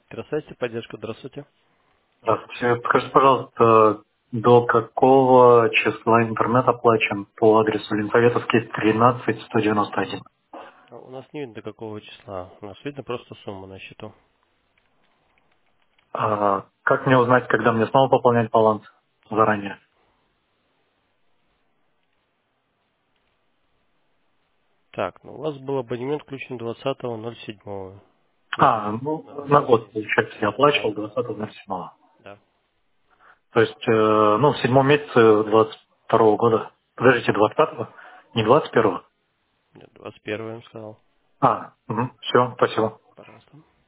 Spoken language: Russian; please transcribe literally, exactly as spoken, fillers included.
Красавица, поддержка, здравствуйте. Здравствуйте. Скажите, пожалуйста, до какого числа интернет оплачен по адресу Ленсоветовский тринадцать сто девяносто один? А У нас не видно до какого числа. У нас видно просто сумма на счету. А, как мне узнать, когда мне снова пополнять баланс заранее? Так, ну у вас был абонемент включен двадцатого ноль седьмого. Нет, А, ну, да, на двадцатого год, десятого. получается, я Да, оплачивал двадцатого седьмого. да. То есть, э, ну, в седьмом месяце двадцать второго года. Подождите, двадцать пятого? Не двадцать первого? Нет, двадцать первого я вам сказал. А, все, спасибо. Пожалуйста.